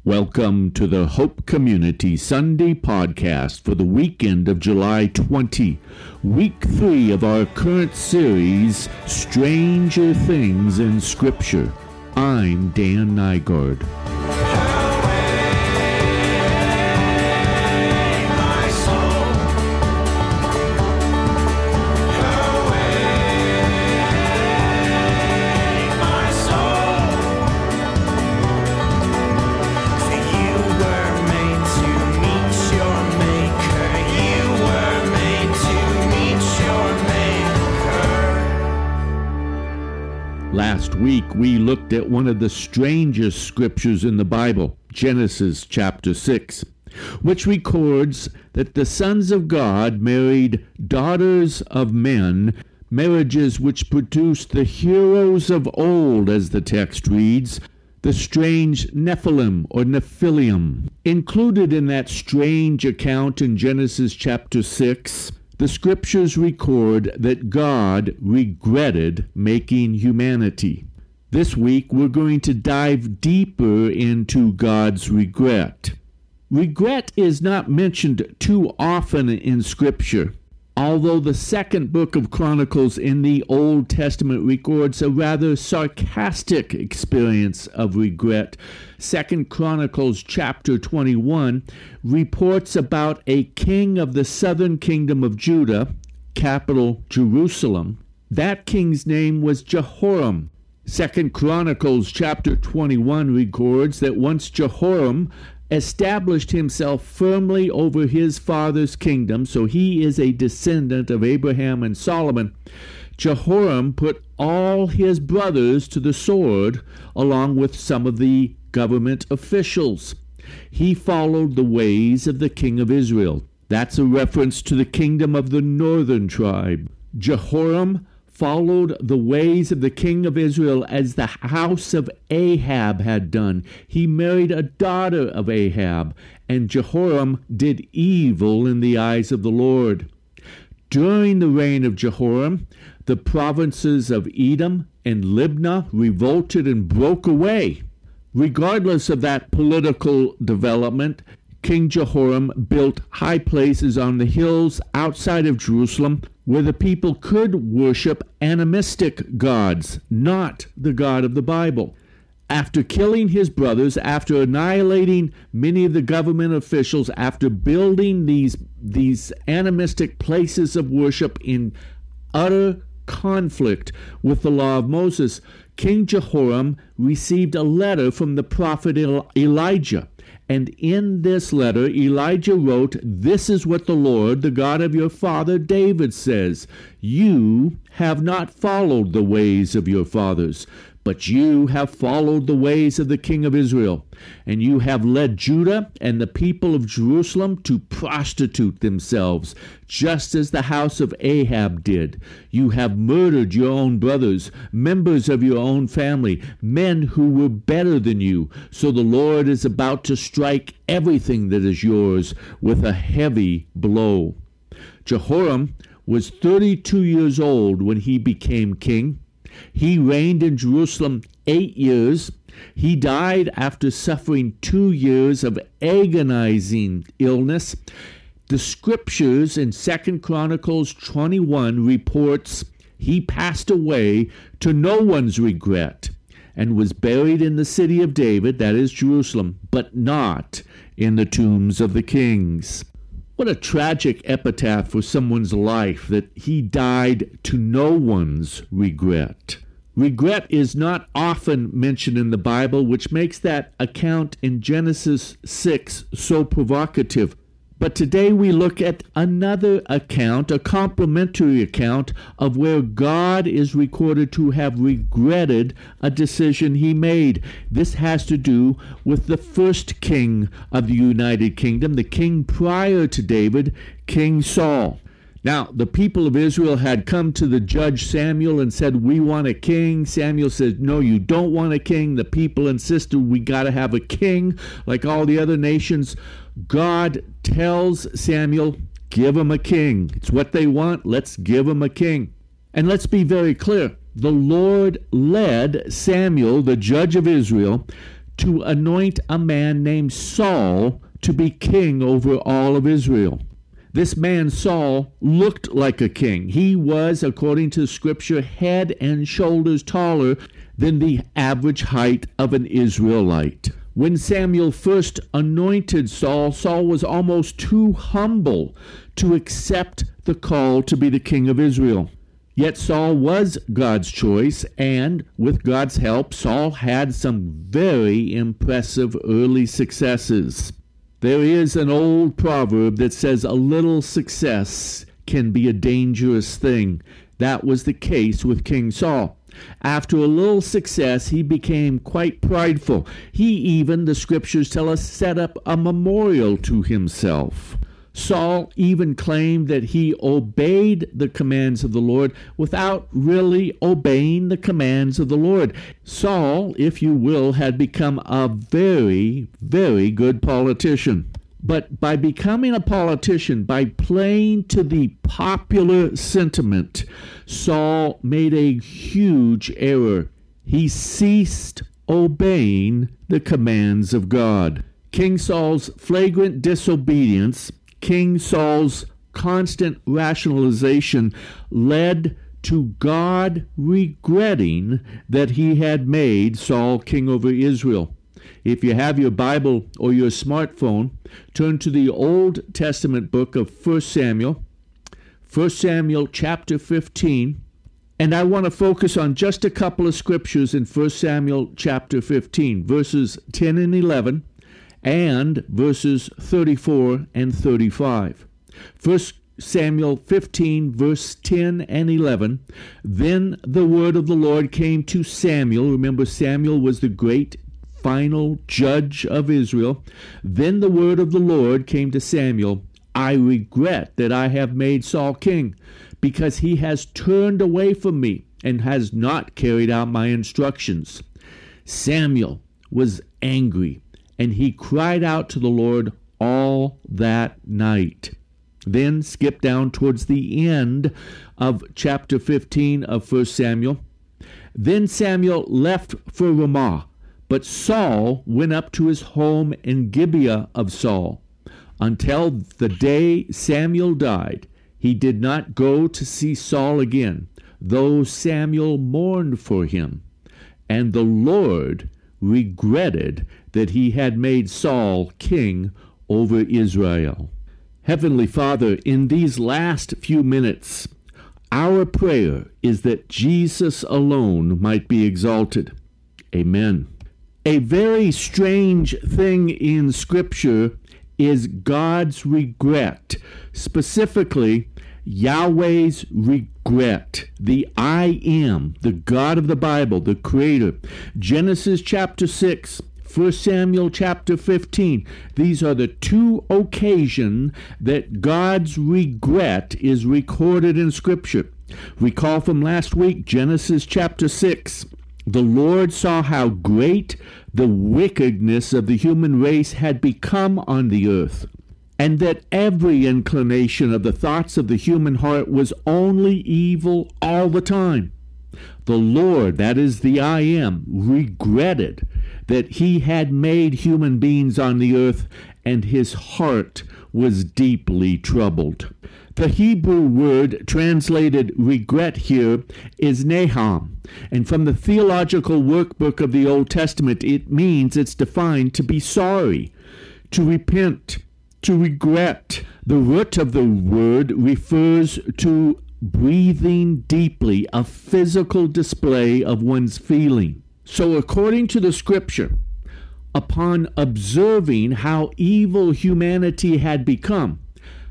Welcome to the Hope Community Sunday podcast for the weekend of July 20, week 3 of our current series, Stranger Things in Scripture. I'm Dan Nygaard. Last week, we looked at one of the strangest scriptures in the Bible, Genesis chapter 6, which records that the sons of God married daughters of men, marriages which produced the heroes of old, as the text reads, the strange Nephilim or Nephilim. Included in that strange account in Genesis chapter 6, the scriptures record that God regretted making humanity. This week, we're going to dive deeper into God's regret. Regret is not mentioned too often in Scripture, although the second book of Chronicles in the Old Testament records a rather sarcastic experience of regret. 2 Chronicles chapter 21 reports about a king of the southern kingdom of Judah, capital Jerusalem. That king's name was Jehoram. 2 Chronicles chapter 21 records that once Jehoram established himself firmly over his father's kingdom, so he is a descendant of Abraham and Solomon, Jehoram put all his brothers to the sword, along with some of the government officials. He followed the ways of the king of Israel. That's a reference to the kingdom of the northern tribe. Jehoram followed the ways of the king of Israel as the house of Ahab had done. He married a daughter of Ahab, and Jehoram did evil in the eyes of the Lord. During the reign of Jehoram, the provinces of Edom and Libnah revolted and broke away. Regardless of that political development, King Jehoram built high places on the hills outside of Jerusalem where the people could worship animistic gods, not the God of the Bible. After killing his brothers, after annihilating many of the government officials, after building these animistic places of worship in utter conflict with the law of Moses, King Jehoram received a letter from the prophet Elijah. And in this letter, Elijah wrote, "This is what the Lord, the God of your father David, says. You have not followed the ways of your fathers, but you have followed the ways of the king of Israel. And you have led Judah and the people of Jerusalem to prostitute themselves, just as the house of Ahab did. You have murdered your own brothers, members of your own family, men who were better than you. So the Lord is about to strike everything that is yours with a heavy blow." Jehoram was 32 years old when he became king. He reigned in Jerusalem 8 years. He died after suffering 2 years of agonizing illness. The scriptures in 2 Chronicles 21 reports he passed away to no one's regret and was buried in the city of David, that is Jerusalem, but not in the tombs of the kings. What a tragic epitaph for someone's life, that he died to no one's regret. Regret is not often mentioned in the Bible, which makes that account in Genesis 6 so provocative. But today we look at another account, a complementary account of where God is recorded to have regretted a decision he made. This has to do with the first king of the United Kingdom, the king prior to David, King Saul. Now, the people of Israel had come to the judge Samuel and said, "We want a king." Samuel said, "No, you don't want a king." The people insisted, "We got to have a king like all the other nations." God tells Samuel, "Give them a king. It's what they want. Let's give them a king." And let's be very clear. The Lord led Samuel, the judge of Israel, to anoint a man named Saul to be king over all of Israel. This man, Saul, looked like a king. He was, according to Scripture, head and shoulders taller than the average height of an Israelite. When Samuel first anointed Saul, Saul was almost too humble to accept the call to be the king of Israel. Yet Saul was God's choice, and with God's help, Saul had some very impressive early successes. There is an old proverb that says a little success can be a dangerous thing. That was the case with King Saul. After a little success, he became quite prideful. He even, the Scriptures tell us, set up a memorial to himself. Saul even claimed that he obeyed the commands of the Lord without really obeying the commands of the Lord. Saul, if you will, had become a very, very good politician. But by becoming a politician, by playing to the popular sentiment, Saul made a huge error. He ceased obeying the commands of God. King Saul's flagrant disobedience, King Saul's constant rationalization led to God regretting that he had made Saul king over Israel. If you have your Bible or your smartphone, turn to the Old Testament book of 1 Samuel chapter 15, and I want to focus on just a couple of scriptures in 1 Samuel chapter 15, verses 10 and 11, and verses 34 and 35. 1 Samuel 15, verse 10 and 11. Then the word of the Lord came to Samuel. Remember, Samuel was the great final judge of Israel. Then the word of the Lord came to Samuel. I regret that I have made Saul king, because he has turned away from me and has not carried out my instructions. Samuel was angry, and he cried out to the Lord all that night. Then skip down towards the end of chapter 15 of 1 Samuel. Then Samuel left for Ramah, but Saul went up to his home in Gibeah of Saul. Until the day Samuel died, he did not go to see Saul again, though Samuel mourned for him. And the Lord regretted that he had made Saul king over Israel. Heavenly Father, in these last few minutes, our prayer is that Jesus alone might be exalted. Amen. A very strange thing in Scripture is God's regret, specifically Yahweh's regret, the I Am, the God of the Bible, the Creator. Genesis chapter 6, 1 Samuel chapter 15. These are the two occasions that God's regret is recorded in Scripture. Recall from last week, Genesis chapter 6. The Lord saw how great the wickedness of the human race had become on the earth, and that every inclination of the thoughts of the human heart was only evil all the time. The Lord, that is the I Am, regretted that he had made human beings on the earth, and his heart was deeply troubled. The Hebrew word translated regret here is naham, and from the theological workbook of the Old Testament, it's defined to be sorry, to repent, to regret. The root of the word refers to breathing deeply, a physical display of one's feeling. So according to the Scripture, upon observing how evil humanity had become,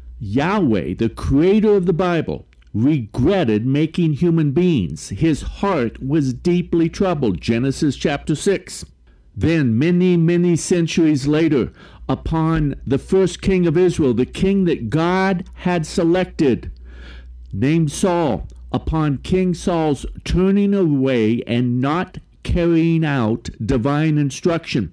Yahweh, the Creator of the Bible, regretted making human beings. His heart was deeply troubled. Genesis chapter 6. Then, many centuries later, upon the first king of Israel, the king that God had selected, named Saul, upon King Saul's turning away and not carrying out divine instruction,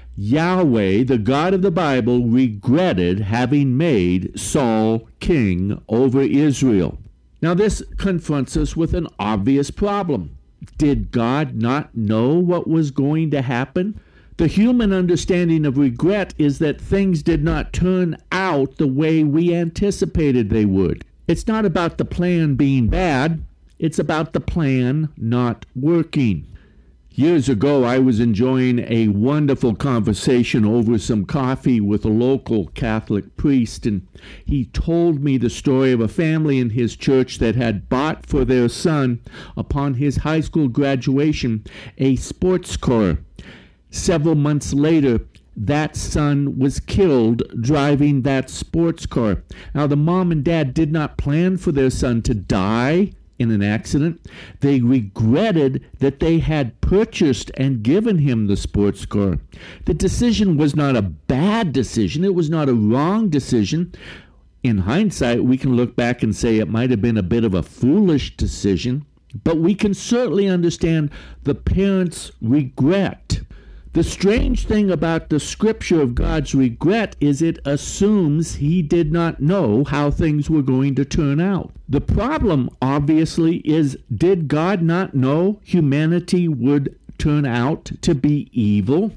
Yahweh, the God of the Bible, regretted having made Saul king over Israel. Now this confronts us with an obvious problem. Did God not know what was going to happen? The human understanding of regret is that things did not turn out the way we anticipated they would. It's not about the plan being bad, it's about the plan not working. Years ago, I was enjoying a wonderful conversation over some coffee with a local Catholic priest, and he told me the story of a family in his church that had bought for their son, upon his high school graduation, a sports car. Several months later, that son was killed driving that sports car. Now, the mom and dad did not plan for their son to die in an accident. They regretted that they had purchased and given him the sports car. The decision was not a bad decision. It was not a wrong decision. In hindsight, we can look back and say it might have been a bit of a foolish decision, but we can certainly understand the parents' regret. The strange thing about the scripture of God's regret is it assumes he did not know how things were going to turn out. The problem, obviously, is did God not know humanity would turn out to be evil?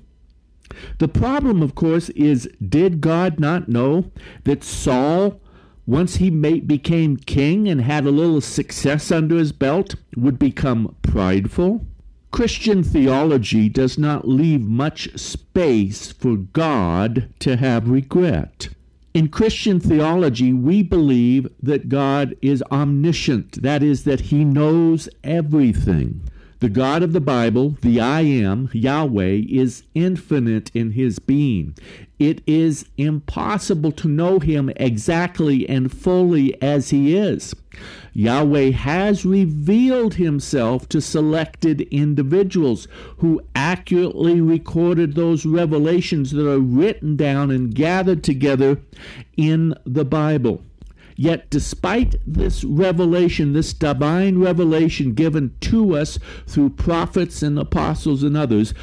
The problem, of course, is did God not know that Saul, once he became king and had a little success under his belt, would become prideful? Christian theology does not leave much space for God to have regret. In Christian theology, we believe that God is omniscient, that is, that he knows everything. The God of the Bible, the I Am, Yahweh, is infinite in his being. It is impossible to know him exactly and fully as he is. Yahweh has revealed himself to selected individuals who accurately recorded those revelations that are written down and gathered together in the Bible. Yet despite this revelation, this divine revelation given to us through prophets and apostles and others,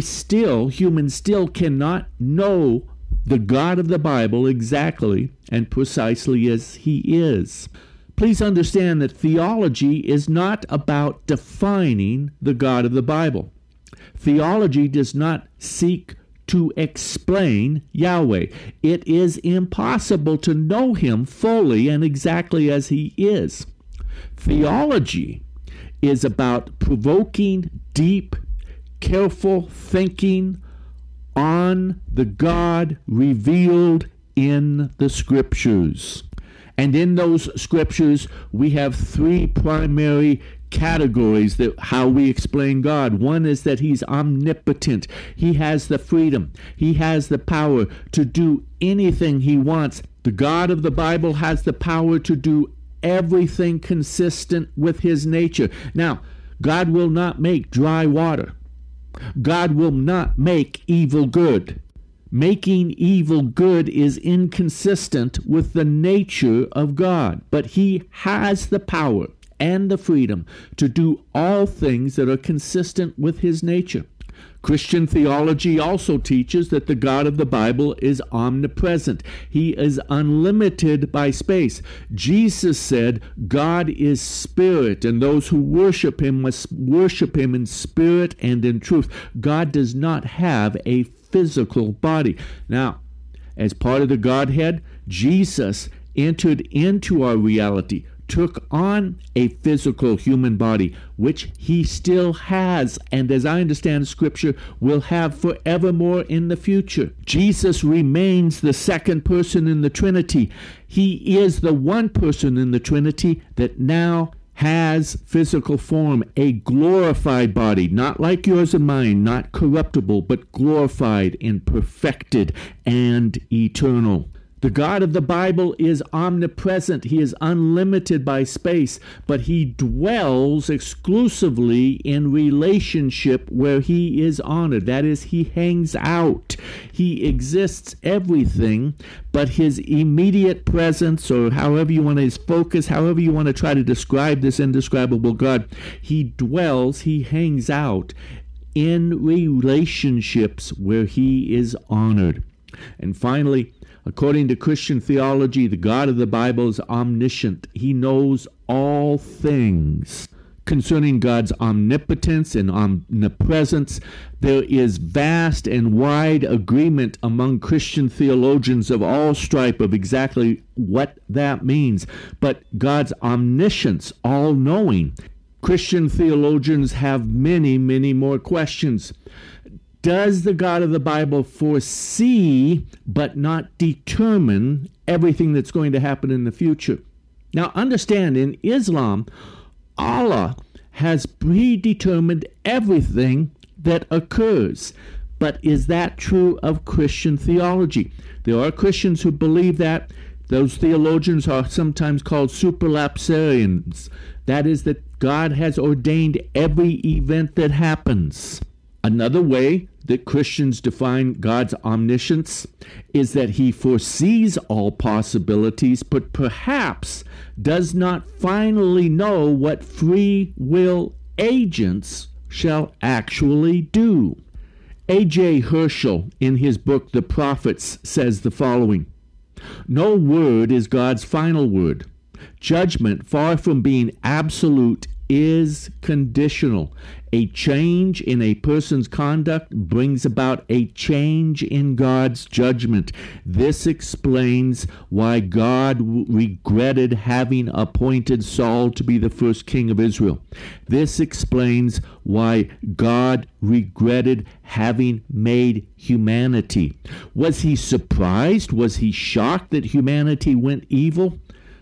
humans still cannot know the God of the Bible exactly and precisely as he is. Please understand that theology is not about defining the God of the Bible. Theology does not seek to explain Yahweh. It is impossible to know him fully and exactly as he is. Theology is about provoking deep, careful thinking on the God revealed in the Scriptures. And in those Scriptures, we have three primary categories that how we explain God. One is that he's omnipotent. He has the freedom. He has the power to do anything he wants. The God of the Bible has the power to do everything consistent with his nature. Now, God will not make dry water. God will not make evil good. Making evil good is inconsistent with the nature of God, but he has the power and the freedom to do all things that are consistent with his nature. Christian theology also teaches that the God of the Bible is omnipresent. He is unlimited by space. Jesus said, God is spirit, and those who worship him must worship him in spirit and in truth. God does not have a physical body. Now, as part of the Godhead, Jesus entered into our reality, took on a physical human body, which he still has, and as I understand Scripture, will have forevermore in the future. Jesus remains the second person in the Trinity. He is the one person in the Trinity that now has physical form, a glorified body, not like yours and mine, not corruptible, but glorified and perfected and eternal. The God of the Bible is omnipresent. He is unlimited by space, but he dwells exclusively in relationship where he is honored. That is, he hangs out. He exists everything, but his immediate presence, or however you want to, his focus, however you want to try to describe this indescribable God, he dwells, he hangs out in relationships where he is honored. And finally, according to Christian theology, the God of the Bible is omniscient. He knows all things. concerning God's omnipotence and omnipresence, there is vast and wide agreement among Christian theologians of all stripe of exactly what that means. But God's omniscience, all-knowing, Christian theologians have many, many more questions. Does the God of the Bible foresee but not determine everything that's going to happen in the future? Now, understand, in Islam, Allah has predetermined everything that occurs. But is that true of Christian theology? There are Christians who believe that. Those theologians are sometimes called superlapsarians. That is, that God has ordained every event that happens. Another way that Christians define God's omniscience is that he foresees all possibilities, but perhaps does not finally know what free will agents shall actually do. A.J. Herschel, in his book The Prophets, says the following: "No word is God's final word. Judgment, far from being absolute, is conditional. A change in a person's conduct brings about a change in God's judgment. This explains why God regretted having appointed Saul to be the first king of Israel. This explains why God regretted having made humanity. Was he surprised? Was he shocked that humanity went evil?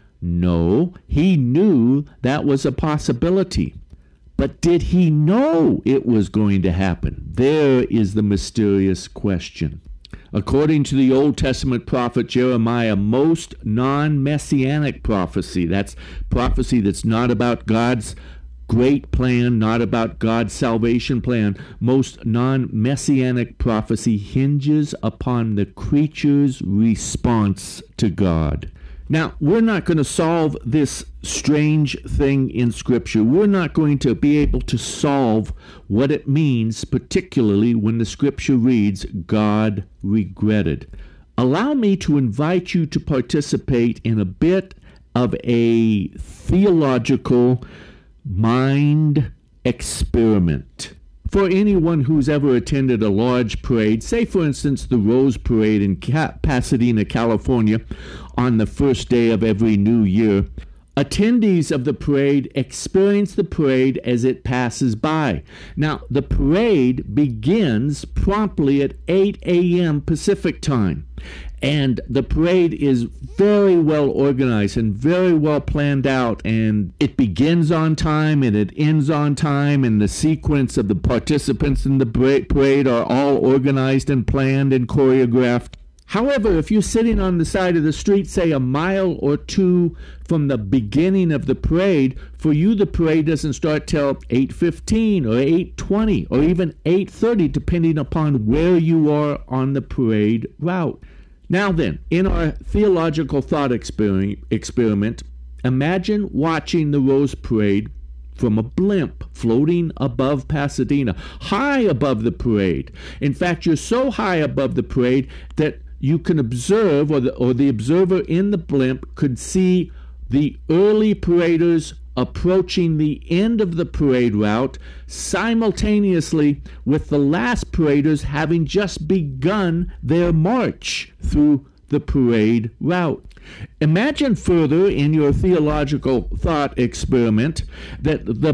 No, he knew that was a possibility. But did he know it was going to happen? There is the mysterious question. According to the Old Testament prophet Jeremiah, most non-messianic prophecy, that's prophecy that's not about God's great plan, not about God's salvation plan, most non-messianic prophecy hinges upon the creature's response to God. Now, we're not going to solve this strange thing in Scripture. We're not going to be able to solve what it means, particularly when the Scripture reads, God regretted. Allow me to invite you to participate in a bit of a theological mind experiment. For anyone who's ever attended a large parade, say for instance the Rose Parade in Pasadena, California, on the first day of every new year, attendees of the parade experience the parade as it passes by. Now, the parade begins promptly at 8 a.m. Pacific time. And the parade is very well organized and very well planned out, and it begins on time and it ends on time, and the sequence of the participants in the parade are all organized and planned and choreographed. However, if you're sitting on the side of the street, say a mile or two from the beginning of the parade, for you the parade doesn't start till 8:15 or 8:20 or even 8:30, depending upon where you are on the parade route. Now then, in our theological thought experiment, imagine watching the Rose Parade from a blimp floating above Pasadena, high above the parade. In fact, you're so high above the parade that you can observe, or the observer in the blimp could see the early paraders approaching the end of the parade route simultaneously with the last paraders having just begun their march through the parade route. Imagine further in your theological thought experiment that the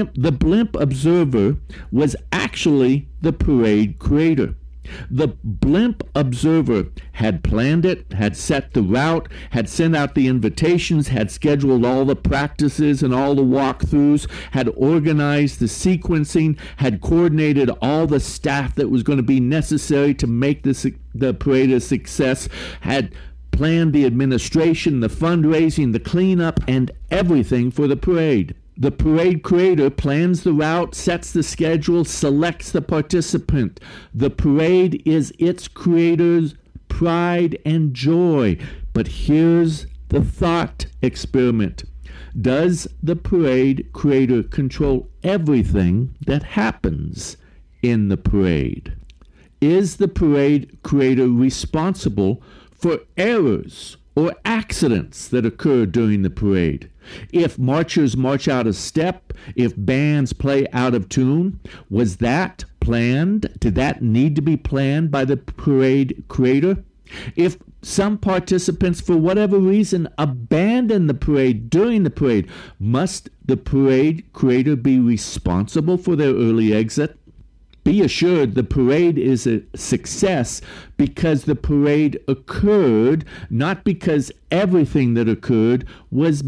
blimp observer was actually the parade creator. The blimp observer had planned it, had set the route, had sent out the invitations, had scheduled all the practices and all the walkthroughs, had organized the sequencing, had coordinated all the staff that was going to be necessary to make the parade a success, had planned the administration, the fundraising, the cleanup, and everything for the parade. The parade creator plans the route, sets the schedule, selects the participant. The parade is its creator's pride and joy. But here's the thought experiment. Does the parade creator control everything that happens in the parade? Is the parade creator responsible for errors or accidents that occur during the parade. If marchers march out of step, if bands play out of tune, was that planned? Did that need to be planned by the parade creator? If some participants, for whatever reason, abandon the parade during the parade, must the parade creator be responsible for their early exit? Be assured the parade is a success because the parade occurred, not because everything that occurred was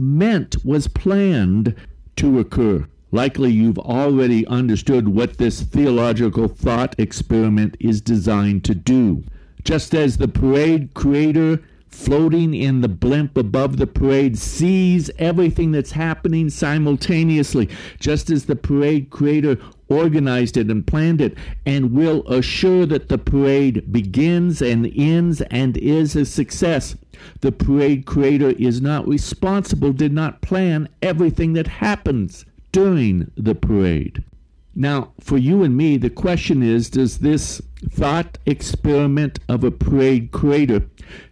planned to occur. Likely you've already understood what this theological thought experiment is designed to do. Just as the parade creator floating in the blimp above the parade sees everything that's happening simultaneously, just as the parade creator organized it and planned it and will assure that the parade begins and ends and is a success, the parade creator is not responsible, did not plan everything that happens during the parade. Now, for you and me, the question is, does this thought experiment of a parade creator,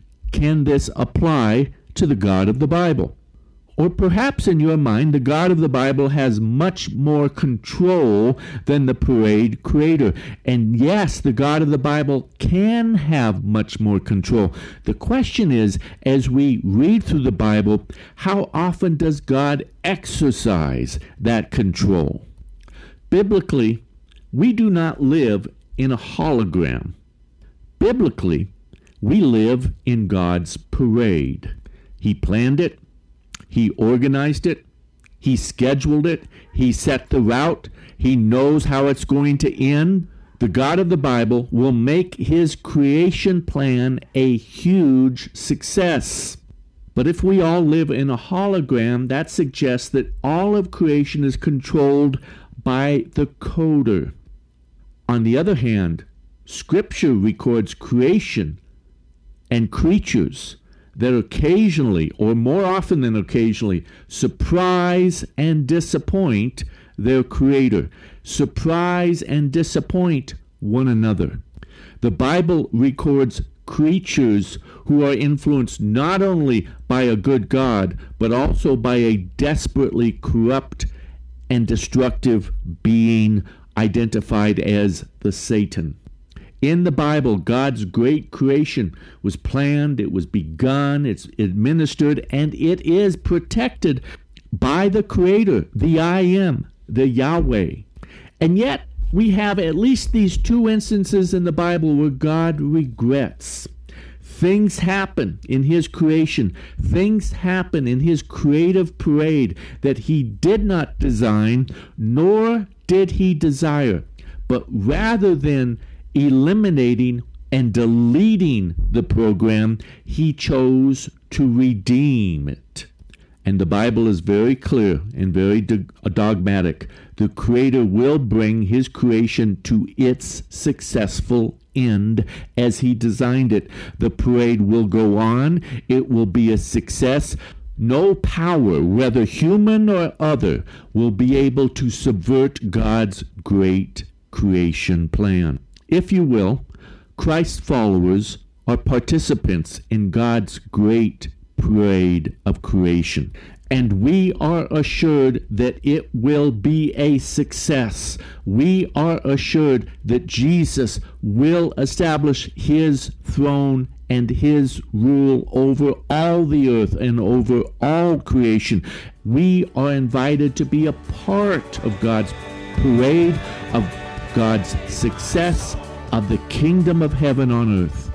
can this apply to the God of the Bible? Or perhaps in your mind, the God of the Bible has much more control than the parade creator. And yes, the God of the Bible can have much more control. The question is, as we read through the Bible, how often does God exercise that control? Biblically, we do not live in a hologram. Biblically, we live in God's parade. He planned it. He organized it. He scheduled it. He set the route. He knows how it's going to end. The God of the Bible will make his creation plan a huge success. But if we all live in a hologram, that suggests that all of creation is controlled by the coder. On the other hand, Scripture records creation and creatures that occasionally, or more often than occasionally, surprise and disappoint their creator, surprise and disappoint one another. The Bible records creatures who are influenced not only by a good God, but also by a desperately corrupt and destructive being identified as the Satan. In the Bible, God's great creation was planned, it was begun, it's administered, and it is protected by the Creator, the I Am, the Yahweh. And yet, we have at least these two instances in the Bible where God regrets. Things happen in his creation. Things happen in his creative parade that he did not design, nor did he desire. But rather than eliminating and deleting the program, he chose to redeem it. And the Bible is very clear and very dogmatic. The Creator will bring his creation to its successful end as he designed it. The parade will go on. It will be a success. No power, whether human or other, will be able to subvert God's great creation plan. If you will, Christ's followers are participants in God's great parade of creation. And we are assured that it will be a success. We are assured that Jesus will establish his throne and his rule over all the earth and over all creation. We are invited to be a part of God's parade, of God's success, of the kingdom of heaven on earth.